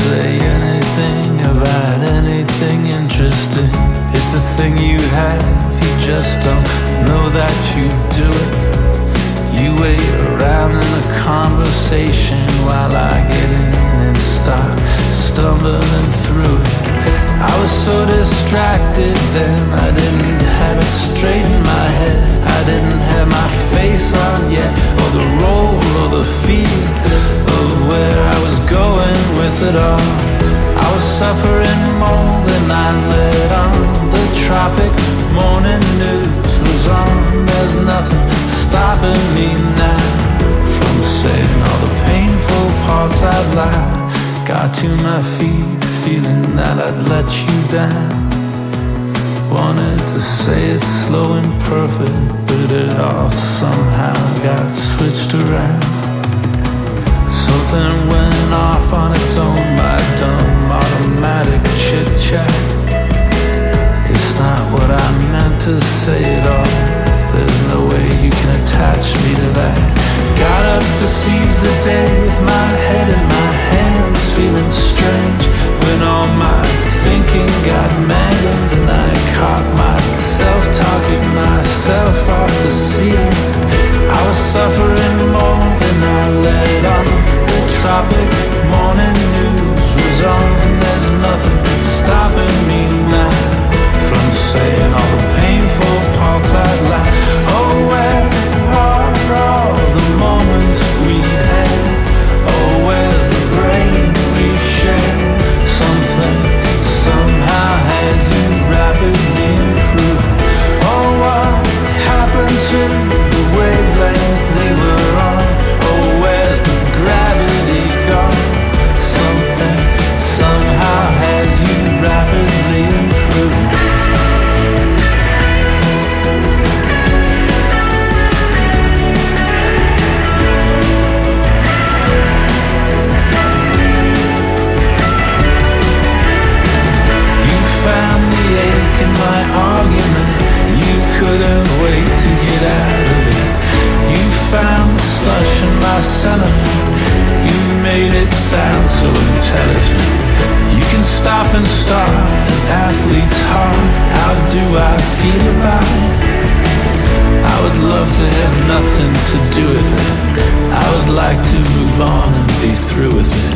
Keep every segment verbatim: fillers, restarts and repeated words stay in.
say anything about anything interesting. It's the thing you have, you just don't know that you do it. You wait around in a conversation while I get in and start stumbling through it. I was so distracted then, I didn't have it straight in my head. I didn't have my face on yet, or the role or the feel of where I was going with it all. I was suffering more than I let on. The tropic morning news was on. There's nothing stopping me now from saying all the painful parts I'd lie. Got to my feet, feeling that I'd let you down. Wanted to say it slow and perfect, but it all somehow got switched around. Something went off on its own, my dumb automatic chit-chat. It's not what I meant to say at all. There's no way you can attach me to that. Got up to seize the day with my head in my hands, feeling strange when all my thinking got mangled, and I caught myself talking myself off the ceiling. I was suffering more than I let on. The tropic morning news was on. There's nothing stopping me now from saying all the painful parts I'd like. Oh, where are all the moments we had? Oh, where's the brain we share? Something somehow has you rapidly improved. Oh, what happened to the wavelength we were on? Oh, where's the gravity gone? Something somehow has you rapidly improved. Found the ache in my argument. You couldn't wait to get out of it. You found the slush in my sentiment. You made it sound so intelligent. You can stop and start an athlete's heart. How do I feel about it? I would love to have nothing to do with it. I would like to move on and be through with it.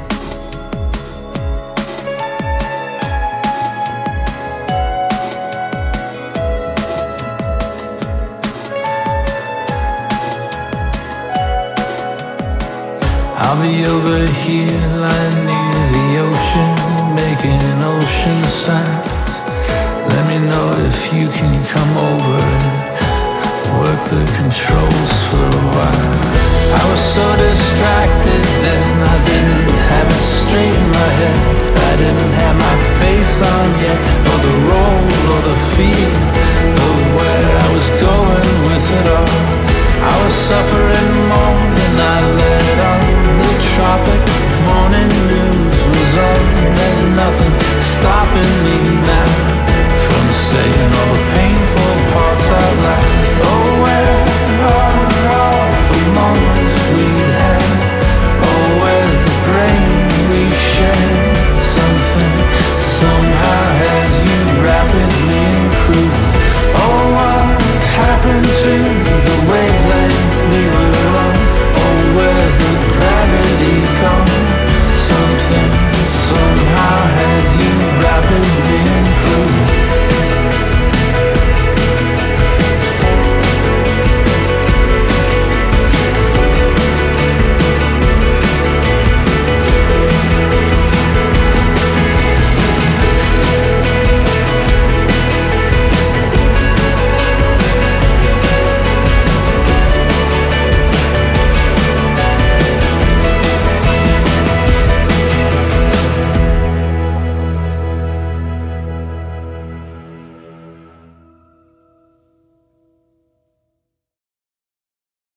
I'll be over here lying near the ocean, making ocean sounds. Let me know if you can come over and work the controls for a while. I was so distracted then, I didn't have it straight